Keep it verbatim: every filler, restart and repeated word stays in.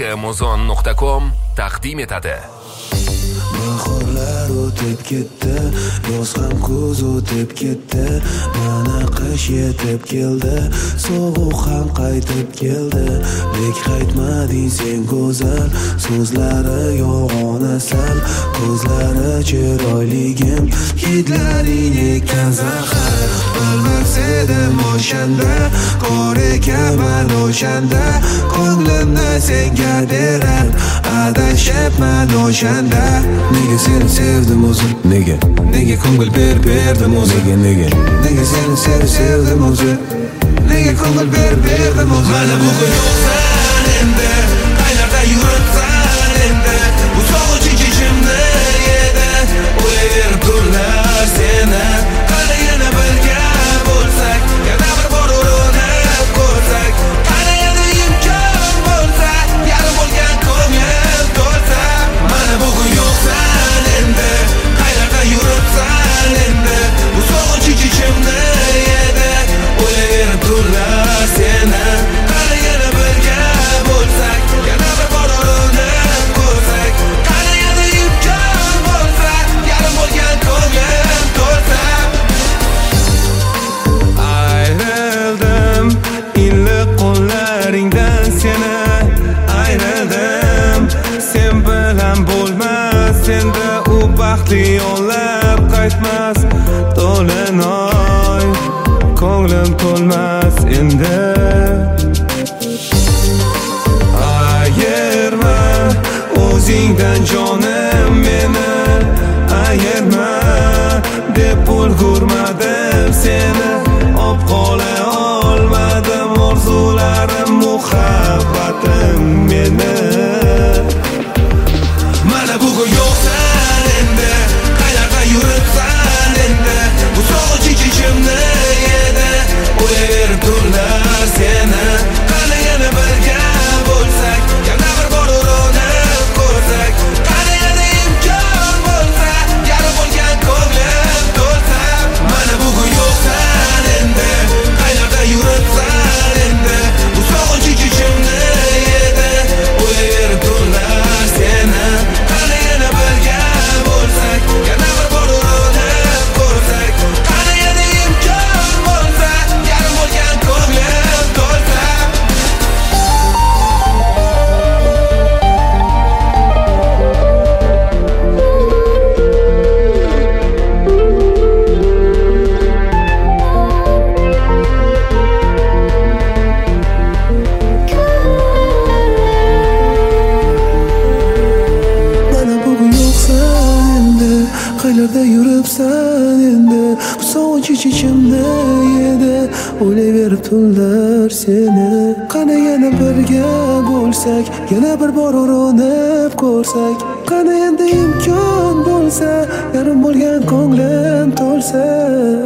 muzon nuqta com taqdim etadi. Bahorlar o'tib ketdi, yoz ham kuz o'tib ketdi, mana qish yetib keldi, sovuq ham qaytib keldi. Lek qaytmading sen go'zal, so'zlari yolg'on asal, ko'zlari chiroyligim, hidlaring ekan zahar. Bilmas edim o'shanda, qor ekaman o'shanda, ko'nglimni senga berar, adashibman o'shanda. Nega seni sevdim o'zim, nega nega ko'ngil ber berdim o'zim, nega nega nega seni sev sevdim o'zim, nega ko'ngil ber berdim o'zim. Mana bugun yo'qsan endi, qaylarda yuribsan endi, bu sovuq ichimda edi, o'ylayverib kunlar seni. Qani yana birga bo'lsak, yana bir bor urinib ko'rsak, qani yana imkon bo'lsa, yarim bo'lgan ko'ngil to'lsa. Mana bugun yo'qsan endi, qaylarda yuribsan endi, bu sovuq ichimda edi, o'ylayverib kunlar seni. Qani yana birga bo'lsak, yana bir bor urinib ko'rsak, qani yana imkon bo'lsa, yarim bo'lgan ko'ngil to'lsa. Ayrildim iliq qo'llaringdan seni, ayrildim sen bilan bo'lmas endi u baxtli yollar qaytmas. To'linoy ko'nglim to'lmas endi. Ayirma o'zingdan jonim meni, ayirma deb ulgurmadim seni, ob qola olmadim orzularim muhabbatim meni. Mana bugun yo'qsan endi, qaylarda yuribsan endi, bu sovuq ichimda edi, o'ylayverib kunlar seni. Qani yana birga bo'lsak, yana bir bor urinib ko'rsak, qani yana imkon bo'lsa, yarim bo'lgan ko'nglim to'lsa. Mana bugun yo'qsan endi, qaylarda yuribsan endi, bu sovuq ichimda edi, o'ylayverib kunlar seni. Qani yana birga bo'lsak, yana bir bor urinib ko'rsak, qani yana imkon bo'lsa, yarim bo'lgan ko'nglim to'lsa. Mana bugun yo'qsan endi, qaylarda yuribsan endi, bu sovuq ichimda edi, o'ylayverib tunlar seni. Qani yana birga bo'lsak, yana bir bor urinib ko'rsak, qani endi imkon bo'lsa, yarim bo'lgan ko'nglim to'lsa.